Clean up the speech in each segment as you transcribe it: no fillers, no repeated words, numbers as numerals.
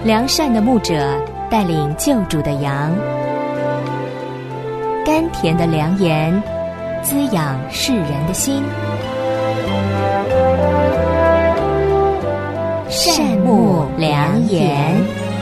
良善的牧者带领救主的羊，甘甜的良言滋养世人的心。善牧良言。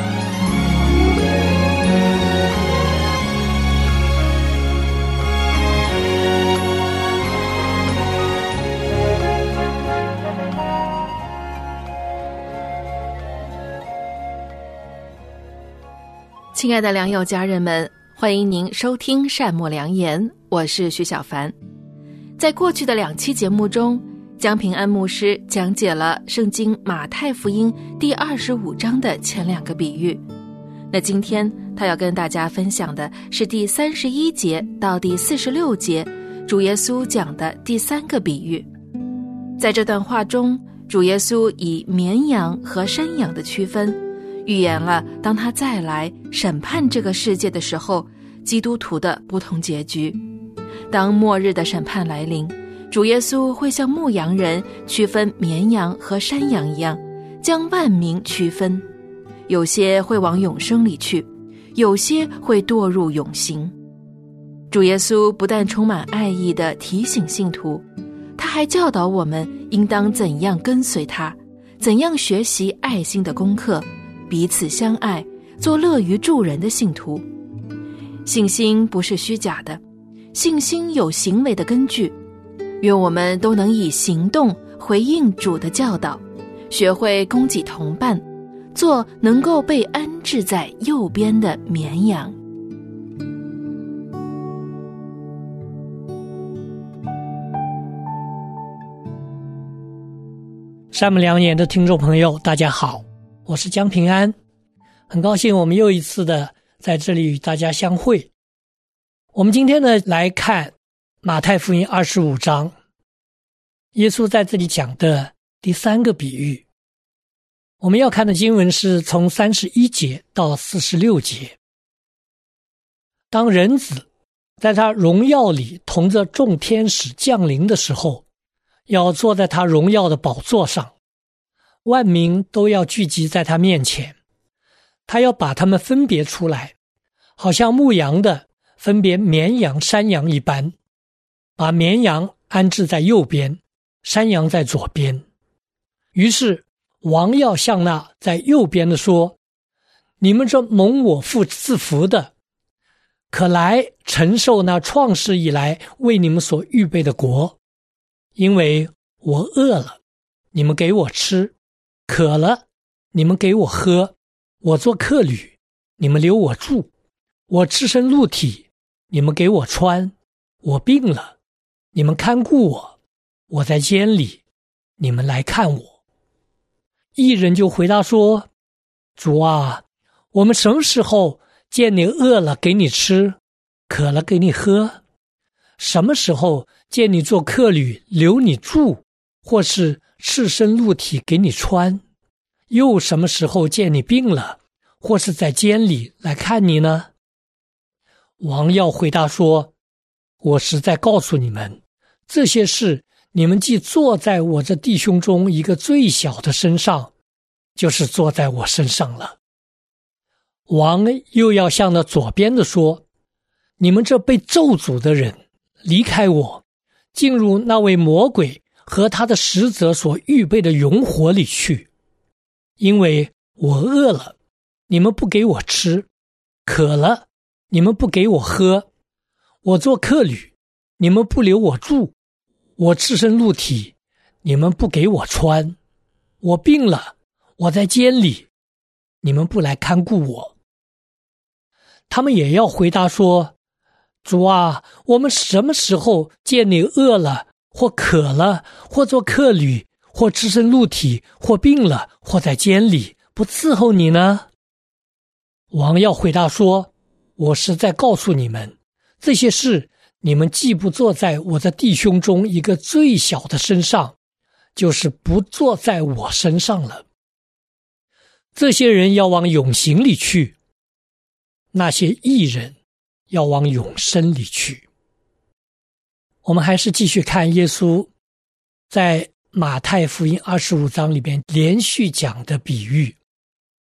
亲爱的良友家人们，欢迎您收听善牧良言，我是徐小凡。在过去的2期节目中，江平安牧师讲解了圣经马太福音第25章的前2个比喻。那今天他要跟大家分享的是第31节到第46节主耶稣讲的第3个比喻。在这段话中，主耶稣以绵羊和山羊的区分，预言了当他再来审判这个世界的时候，基督徒的不同结局。当末日的审判来临，主耶稣会像牧羊人区分绵羊和山羊一样，将万民区分，有些会往永生里去，有些会堕入永刑。主耶稣不但充满爱意地提醒信徒，他还教导我们应当怎样跟随他，怎样学习爱心的功课，彼此相爱，做乐于助人的信徒。信心不是虚假的，信心有行为的根据。愿我们都能以行动回应主的教导，学会供给同伴，做能够被安置在右边的绵羊。 善牧良言的听众朋友，大家好，我是江平安，很高兴我们又一次的在这里与大家相会。我们今天呢来看马太福音25章，耶稣在这里讲的第3个比喻。我们要看的经文是从31节到46节。当人子在他荣耀里同着众天使降临的时候，要坐在他荣耀的宝座上，万民都要聚集在他面前，他要把他们分别出来，好像牧羊的分别绵羊山羊一般，把绵羊安置在右边，山羊在左边。于是王要向那在右边的说，你们这蒙我父赐福的，可来承受那创世以来为你们所预备的国，因为我饿了，你们给我吃，渴了，你们给我喝，我做客旅，你们留我住，我赤身露体，你们给我穿，我病了，你们看顾我，我在监里，你们来看我。义人就回答说，主啊，我们什么时候见你饿了给你吃，渴了给你喝？什么时候见你做客旅留你住，或是赤身露体给你穿？又什么时候见你病了，或是在监里来看你呢？王要回答说，我实在告诉你们，这些事你们既坐在我这弟兄中一个最小的身上，就是坐在我身上了。王又要向那左边的说，你们这被咒诅的人，离开我，进入那位魔鬼和他的使者所预备的永火里去。因为我饿了，你们不给我吃，渴了，你们不给我喝，我做客旅，你们不留我住，我赤身露体，你们不给我穿，我病了，我在监里，你们不来看顾我。他们也要回答说，主啊，我们什么时候见你饿了，或渴了，或做客旅，或赤身露体，或病了，或在监里，不伺候你呢？王要回答说，我实在告诉你们，这些事你们既不坐在我的弟兄中一个最小的身上，就是不坐在我身上了。这些人要往永刑里去，那些义人要往永生里去。我们还是继续看耶稣在马太福音25章里边连续讲的比喻。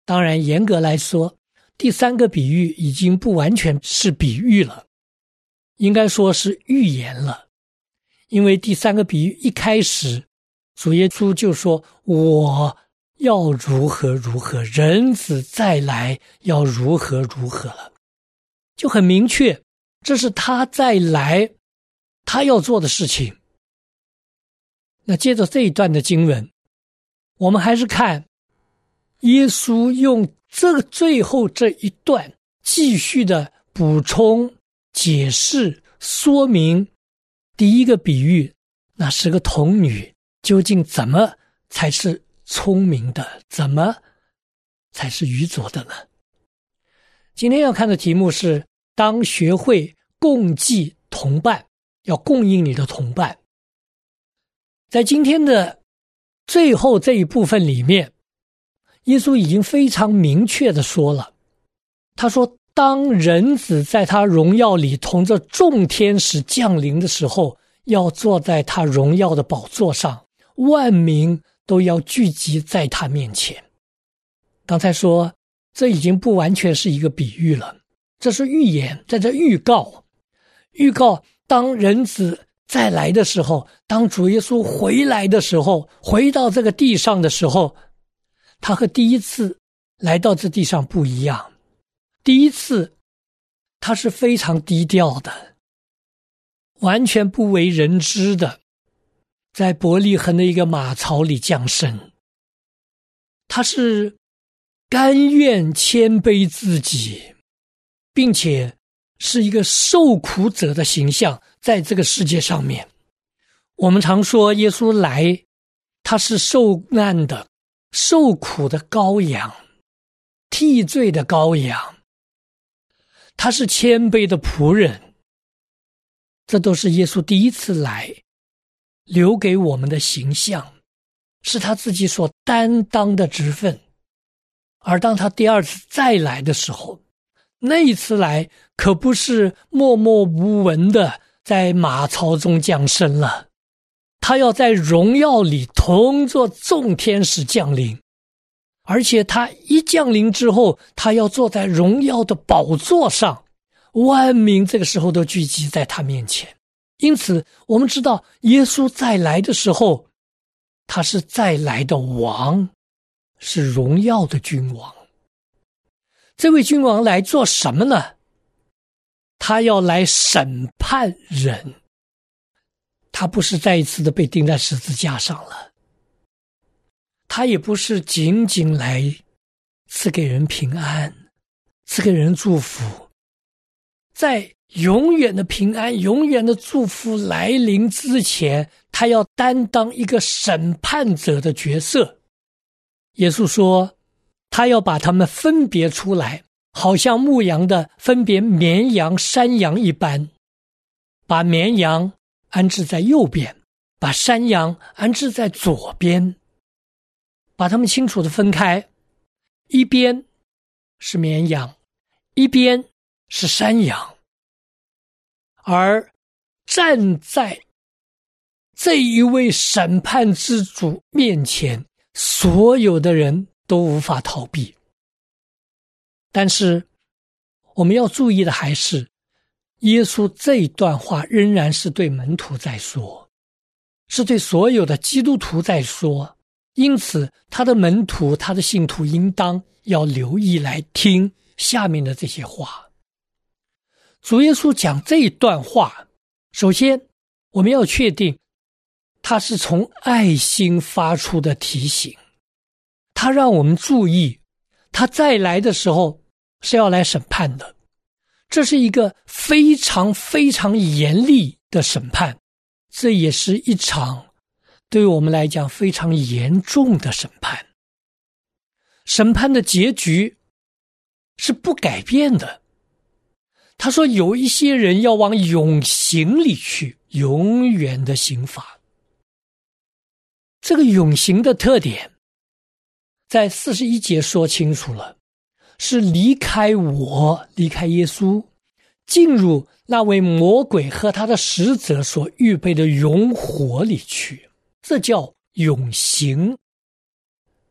当然严格来说，第三个比喻已经不完全是比喻了，应该说是预言了。因为第三个比喻一开始，主耶稣就说我要如何如何，人子再来要如何如何了，就很明确，这是他再来他要做的事情。那接着这一段的经文，我们还是看耶稣用这个最后这一段继续的补充、解释、说明第一个比喻，那10个童女究竟怎么才是聪明的，怎么才是愚拙的呢？今天要看的题目是当学会供给同伴，要供应你的同伴。在今天的最后这一部分里面，耶稣已经非常明确地说了，他说当人子在他荣耀里同着众天使降临的时候，要坐在他荣耀的宝座上，万民都要聚集在他面前。刚才说这已经不完全是一个比喻了，这是预言，在这预告当人子再来的时候，当主耶稣回来的时候，回到这个地上的时候，他和第一次来到这地上不一样。第一次他是非常低调的，完全不为人知的，在伯利恒的一个马槽里降生。他是甘愿谦卑自己，并且是一个受苦者的形象，在这个世界上面。我们常说耶稣来，他是受难的、受苦的羔羊，替罪的羔羊，他是谦卑的仆人。这都是耶稣第一次来留给我们的形象，是他自己所担当的职分。而当他第二次再来的时候，那一次来可不是默默无闻的在马槽中降生了，他要在荣耀里同着众天使降临，而且他一降临之后，他要坐在荣耀的宝座上，万民这个时候都聚集在他面前。因此我们知道耶稣再来的时候，他是再来的王，是荣耀的君王。这位君王来做什么呢？他要来审判人。他不是再一次的被钉在十字架上了，他也不是仅仅来赐给人平安，赐给人祝福。在永远的平安、永远的祝福来临之前，他要担当一个审判者的角色。耶稣说他要把他们分别出来，好像牧羊的分别绵羊山羊一般，把绵羊安置在右边，把山羊安置在左边，把他们清楚地分开，一边是绵羊，一边是山羊。而站在这一位审判之主面前，所有的人都无法逃避。但是我们要注意的还是，耶稣这一段话仍然是对门徒在说，是对所有的基督徒在说。因此他的门徒、他的信徒应当要留意来听下面的这些话。主耶稣讲这一段话，首先我们要确定他是从爱心发出的提醒，他让我们注意他再来的时候是要来审判的，这是一个非常非常严厉的审判，这也是一场对我们来讲非常严重的审判。审判的结局是不改变的。他说有一些人要往永刑里去，永远的刑罚。这个永刑的特点在41节说清楚了，是离开我，离开耶稣，进入那位魔鬼和他的使者所预备的永火里去，这叫永刑。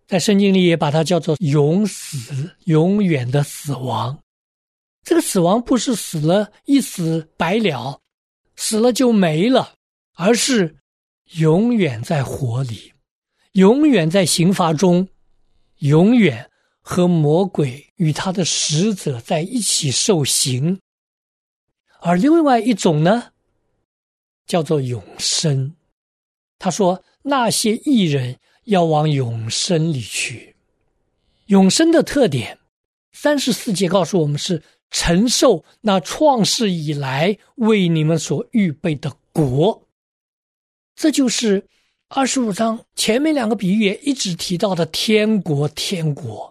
在圣经里也把它叫做永死，永远的死亡。这个死亡不是死了一死百了，死了就没了，而是永远在火里，永远在刑罚中，永远和魔鬼与他的使者在一起受刑。而另外一种呢，叫做永生。他说那些义人要往永生里去。永生的特点，34节告诉我们是承受那创世以来为你们所预备的国。这就是25章前面两个比喻也一直提到的天国。天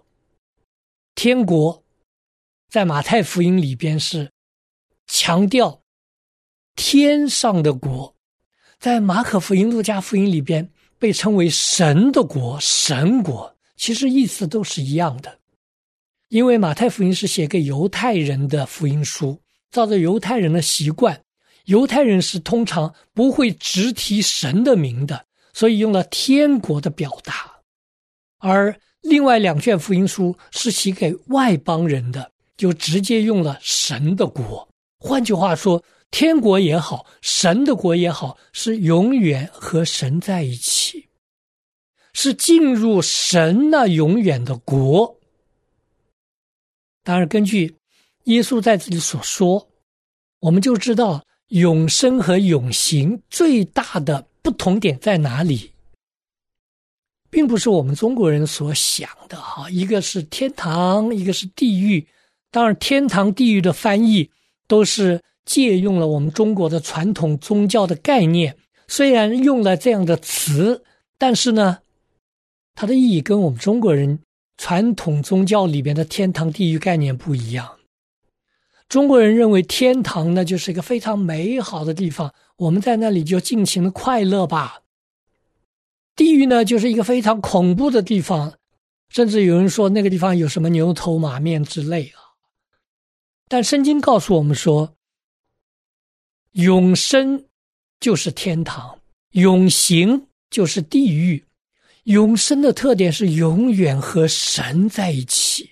国在马太福音里边是强调天上的国，在马可福音、路加福音里边被称为神的国、神国，其实意思都是一样的。因为马太福音是写给犹太人的福音书，照着犹太人的习惯，犹太人是通常不会直提神的名的，所以用了天国的表达。而另外2卷福音书是写给外邦人的，就直接用了神的国。换句话说，天国也好，神的国也好，是永远和神在一起，是进入神那永远的国。当然根据耶稣在这里所说，我们就知道永生和永刑最大的不同点在哪里，并不是我们中国人所想的一个是天堂，一个是地狱。当然天堂地狱的翻译都是借用了我们中国的传统宗教的概念，虽然用了这样的词，但是呢，它的意义跟我们中国人传统宗教里边的天堂地狱概念不一样。中国人认为天堂呢就是一个非常美好的地方，我们在那里就尽情的快乐吧。地狱呢就是一个非常恐怖的地方，甚至有人说那个地方有什么牛头马面之类啊。但圣经告诉我们说，永生就是天堂，永刑就是地狱。永生的特点是永远和神在一起，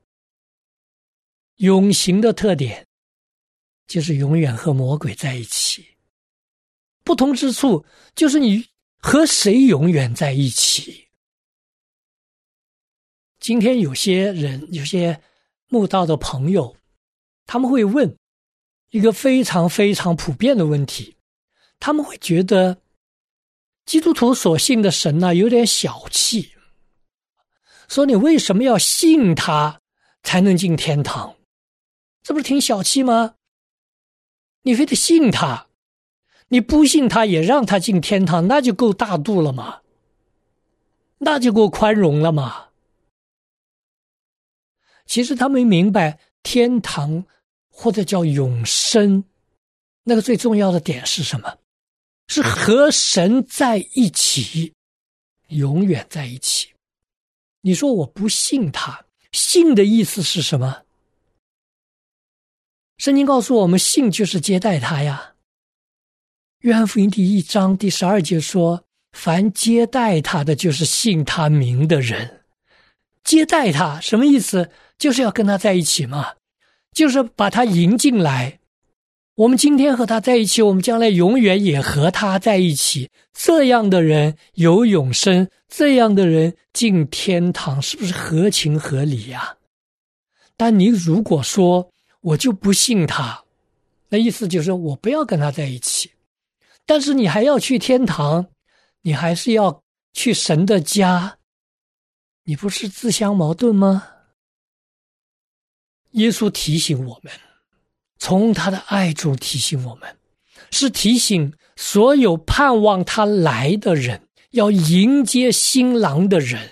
永刑的特点就是永远和魔鬼在一起。不同之处就是你和谁永远在一起。今天有些人，有些慕道的朋友，他们会问一个非常非常普遍的问题，他们会觉得基督徒所信的神呢有点小气，说你为什么要信他才能进天堂？这不是挺小气吗？你非得信他，你不信他也让他进天堂，那就够大度了嘛，那就够宽容了嘛。其实他们明白天堂或者叫永生，那个最重要的点是什么？是和神在一起，永远在一起。你说我不信他，信的意思是什么？圣经告诉我们，信就是接待他呀。约翰福音第1章第12节说，凡接待他的就是信他名的人。接待他什么意思？就是要跟他在一起嘛，就是把他迎进来。我们今天和他在一起，我们将来永远也和他在一起。这样的人有永生，这样的人进天堂，是不是合情合理呀？但你如果说我就不信他，那意思就是我不要跟他在一起，但是你还要去天堂，你还是要去神的家，你不是自相矛盾吗？耶稣提醒我们，从他的爱中提醒我们，是提醒所有盼望他来的人，要迎接新郎的人，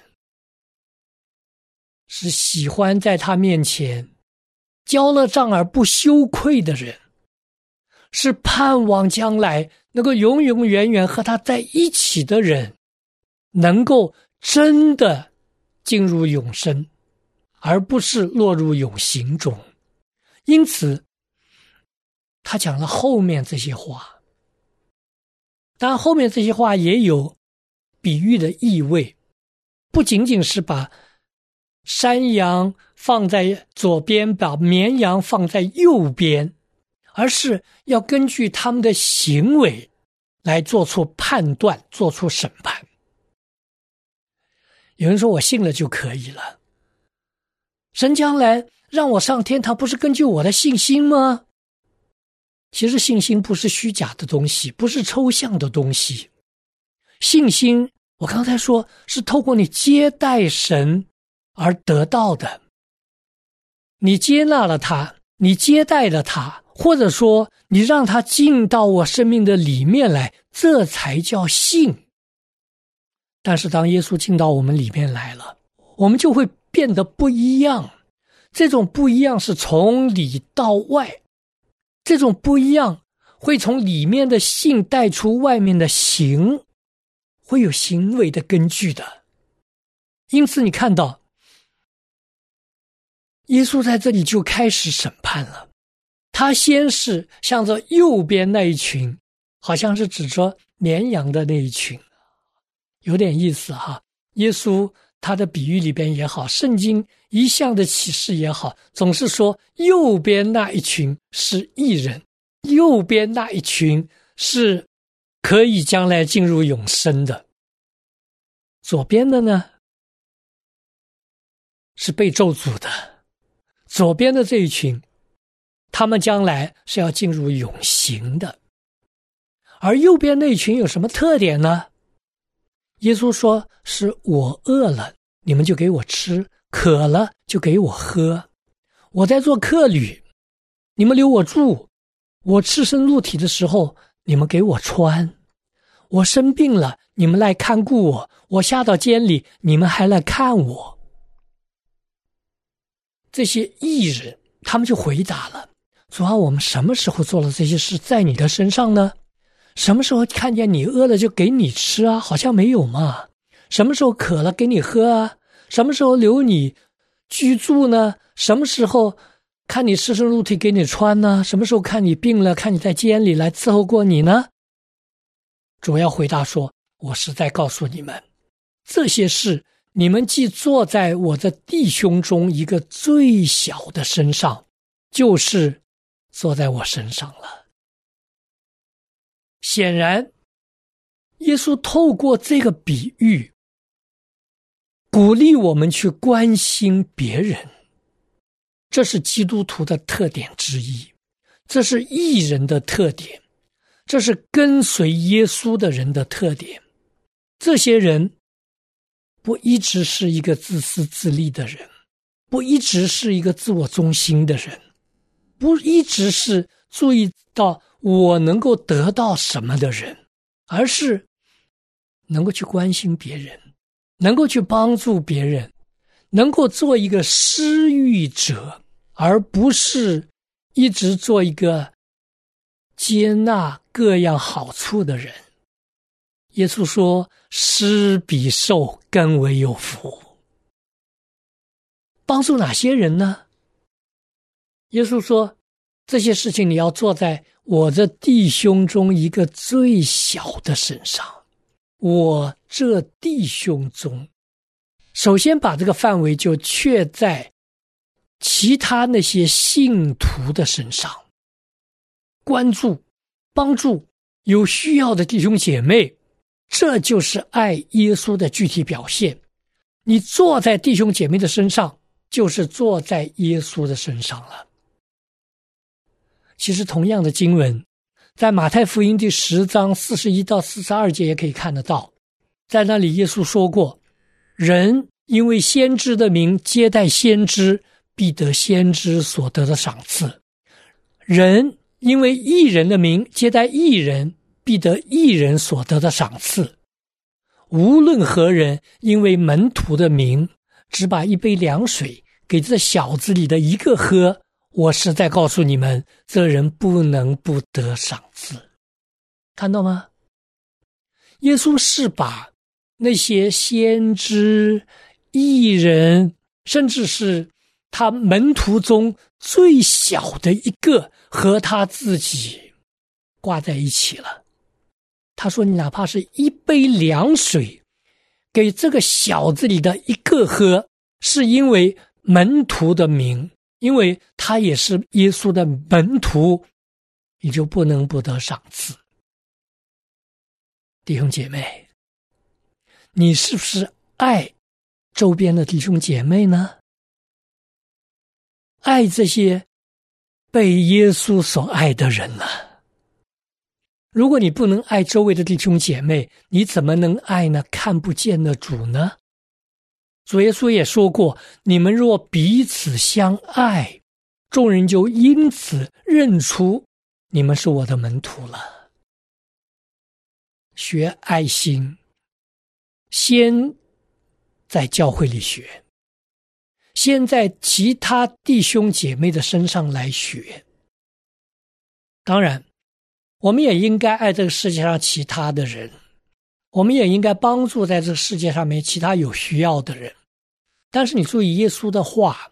是喜欢在他面前交了账而不羞愧的人，是盼望将来能够永永远远和他在一起的人，能够真的进入永生，而不是落入永刑中。因此他讲了后面这些话，当然后面这些话也有比喻的意味， 不仅仅是把山羊放在左边，把绵羊放在右边，而是要根据他们的行为来做出判断，做出审判。有人说我信了就可以了，神将来让我上天堂不是根据我的信心吗？其实信心不是虚假的东西，不是抽象的东西。信心我刚才说是透过你接待神而得到的，你接纳了他，你接待了他，或者说你让他进到我生命的里面来，这才叫信。但是当耶稣进到我们里面来了，我们就会变得不一样。这种不一样是从里到外，这种不一样会从里面的信带出外面的行，会有行为的根据的。因此你看到耶稣在这里就开始审判了，他先是向着右边那一群，好像是指着绵羊的那一群，有点意思哈。耶稣他的比喻里边也好，圣经一向的启示也好，总是说右边那一群是义人，右边那一群是可以将来进入永生的，左边的呢是被咒诅的。左边的这一群，他们将来是要进入永刑的。而右边那一群有什么特点呢？耶稣说是我饿了你们就给我吃，渴了就给我喝，我在做客旅你们留我住，我赤身露体的时候你们给我穿，我生病了你们来看顾我，我下到监里你们还来看我。这些义人他们就回答了，主啊，我们什么时候做了这些事在你的身上呢？什么时候看见你饿了就给你吃啊？好像没有嘛。什么时候渴了给你喝啊？什么时候留你居住呢？什么时候看你赤身露体给你穿呢？什么时候看你病了，看你在监里来伺候过你呢？主要回答说，我实在告诉你们，这些事你们既坐在我的弟兄中一个最小的身上，就是坐在我身上了。显然耶稣透过这个比喻鼓励我们去关心别人，这是基督徒的特点之一，这是义人的特点，这是跟随耶稣的人的特点。这些人不一直是一个自私自利的人，不一直是一个自我中心的人，不一直是注意到我能够得到什么的人，而是能够去关心别人，能够去帮助别人，能够做一个施予者，而不是一直做一个接纳各样好处的人。耶稣说，施比受更为有福。帮助哪些人呢？耶稣说，这些事情你要做在我这弟兄中一个最小的身上。我这弟兄中，首先把这个范围就确在其他那些信徒的身上，关注帮助有需要的弟兄姐妹，这就是爱耶稣的具体表现。你坐在弟兄姐妹的身上，就是坐在耶稣的身上了。其实同样的经文在马太福音第10章41到42节也可以看得到，在那里耶稣说过，人因为先知的名接待先知，必得先知所得的赏赐；人因为义人的名接待义人，必得义人所得的赏赐。无论何人因为门徒的名只把一杯凉水给这小子里的一个喝，我实在告诉你们，这人不能不得赏赐。看到吗？耶稣是把那些先知、义人，甚至是他门徒中最小的一个和他自己挂在一起了。他说，你哪怕是一杯凉水给这个小子里的一个喝，是因为门徒的名，因为他也是耶稣的门徒，你就不能不得赏赐。弟兄姐妹，你是不是爱周边的弟兄姐妹呢？爱这些被耶稣所爱的人呢？如果你不能爱周围的弟兄姐妹，你怎么能爱那看不见的主呢？主耶稣也说过，你们若彼此相爱，众人就因此认出你们是我的门徒了。学爱心，先在教会里学，先在其他弟兄姐妹的身上来学。当然，我们也应该爱这个世界上其他的人，我们也应该帮助在这个世界上面其他有需要的人。但是你注意耶稣的话，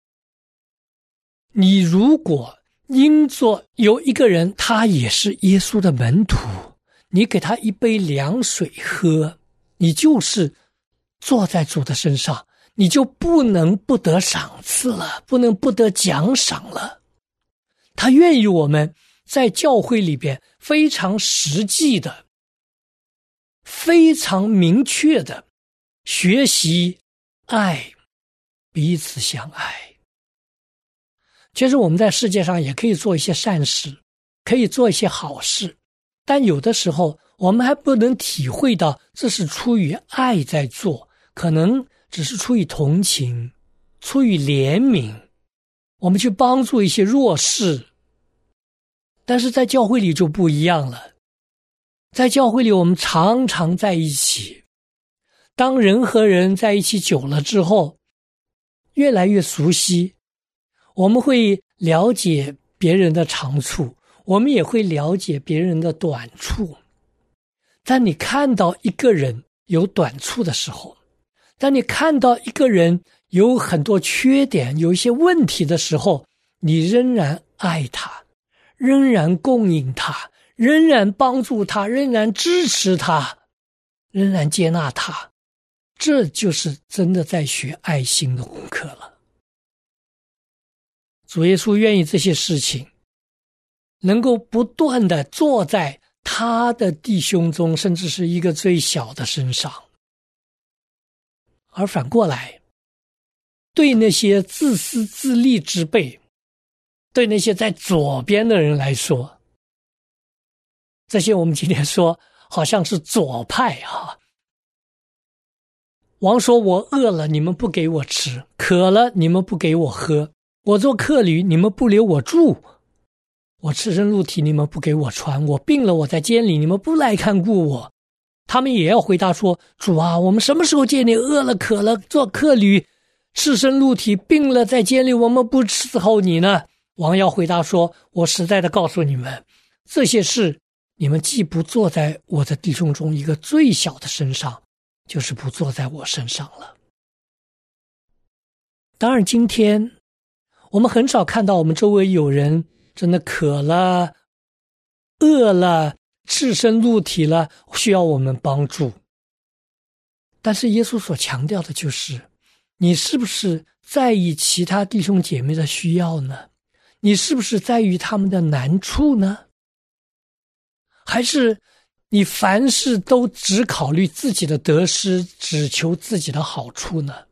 你如果因着有一个人他也是耶稣的门徒，你给他一杯凉水喝，你就是坐在主的身上，你就不能不得赏赐了，不能不得奖赏了。他愿意我们在教会里边非常实际的、非常明确的学习爱，彼此相爱。其实我们在世界上也可以做一些善事，可以做一些好事，但有的时候我们还不能体会到这是出于爱在做，可能只是出于同情，出于怜悯，我们去帮助一些弱势。但是在教会里就不一样了，在教会里我们常常在一起，当人和人在一起久了之后，越来越熟悉，我们会了解别人的长处，我们也会了解别人的短处。当你看到一个人有短处的时候，当你看到一个人有很多缺点，有一些问题的时候，你仍然爱他，仍然供应他，仍然帮助他，仍然支持他，仍然接纳他，这就是真的在学爱心的功课了。主耶稣愿意这些事情能够不断的做在他的弟兄中，甚至是一个最小的身上。而反过来，对那些自私自利之辈，对那些在左边的人来说，这些我们今天说好像是左派啊。王说，我饿了你们不给我吃，渴了你们不给我喝，我做客旅你们不留我住，我赤身露体你们不给我穿，我病了我在监里你们不来看顾我。他们也要回答说，主啊，我们什么时候见你饿了渴了做客旅，赤身露体病了在监里，我们不伺候你呢？王要回答说，我实在的告诉你们，这些事你们既不做在我的弟兄中一个最小的身上，就是不做在我身上了。当然今天我们很少看到我们周围有人真的渴了饿了赤身露体了需要我们帮助，但是耶稣所强调的就是你是不是在意其他弟兄姐妹的需要呢？你是不是在意他们的难处呢？还是你凡事都只考虑自己的得失，只求自己的好处呢？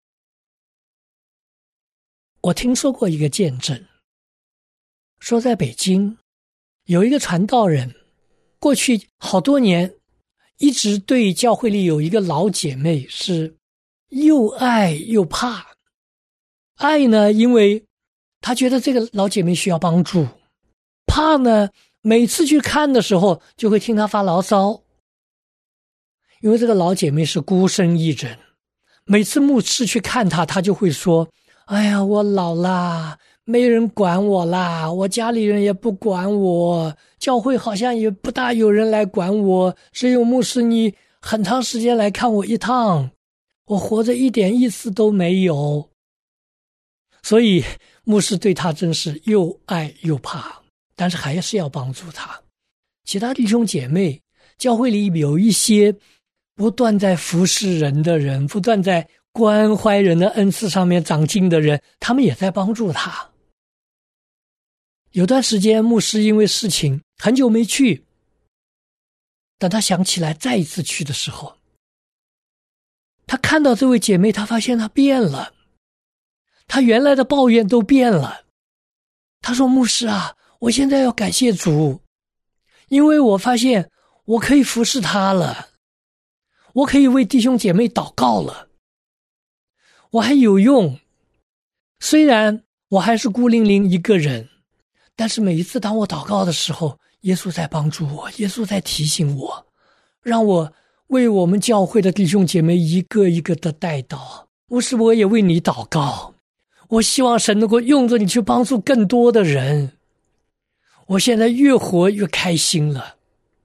我听说过一个见证，说在北京有一个传道人，过去好多年一直对教会里有一个老姐妹是又爱又怕。爱呢，因为他觉得这个老姐妹需要帮助；怕呢，每次去看的时候就会听她发牢骚，因为这个老姐妹是孤身一人，每次牧师去看她，她就会说，哎呀，我老啦，没人管我啦，我家里人也不管我，教会好像也不大有人来管我，只有牧师你很长时间来看我一趟，我活着一点意思都没有。所以牧师对他真是又爱又怕，但是还是要帮助他。其他弟兄姐妹，教会里有一些不断在服侍人的人，不断在关怀人的恩赐上面长进的人，他们也在帮助他。有段时间牧师因为事情很久没去，等他想起来再一次去的时候，他看到这位姐妹，他发现她变了，她原来的抱怨都变了。他说，牧师啊，我现在要感谢主，因为我发现我可以服侍他了，我可以为弟兄姐妹祷告了，我还有用。虽然我还是孤零零一个人，但是每一次当我祷告的时候，耶稣在帮助我，耶稣在提醒我，让我为我们教会的弟兄姐妹一个一个的带祷。牧师，我也为你祷告，我希望神能够用着你去帮助更多的人。我现在越活越开心了。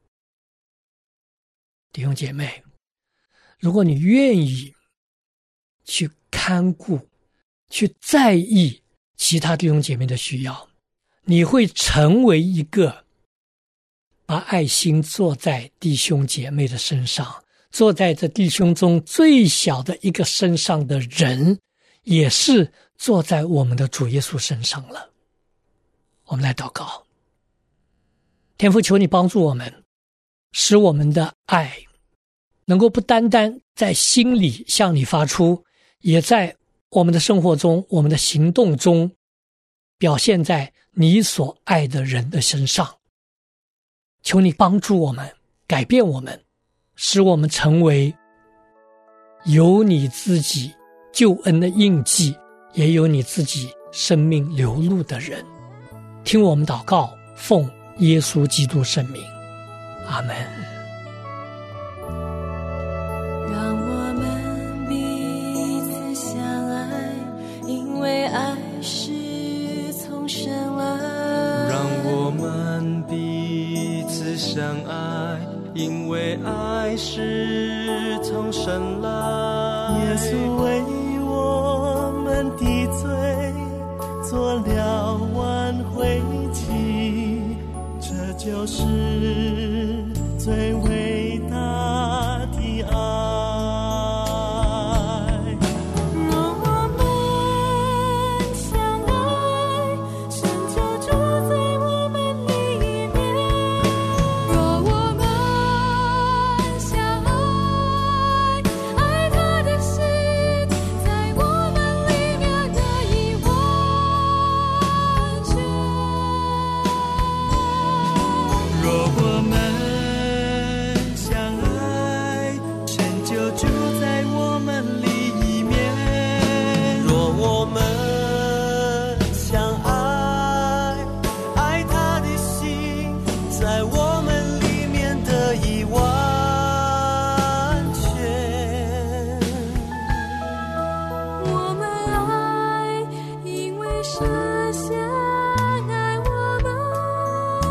弟兄姐妹，如果你愿意去看顾，去在意其他弟兄姐妹的需要，你会成为一个把爱心做在弟兄姐妹的身上，做在这弟兄中最小的一个身上的人，也是坐在我们的主耶稣身上了。我们来祷告。天父，求你帮助我们，使我们的爱能够不单单在心里向你发出，也在我们的生活中，我们的行动中表现在你所爱的人的身上。求你帮助我们，改变我们，使我们成为有你自己救恩的印记，也有你自己生命流露的人。听我们祷告，奉耶稣基督圣名，阿们。 让我们彼此相爱，因为爱是从神来。 让我们彼此相爱，因为爱是从神来。 耶稣为我们的罪做了挽回祭，这就是最伟大的爱。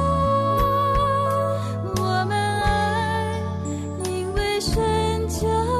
我们爱，因为神就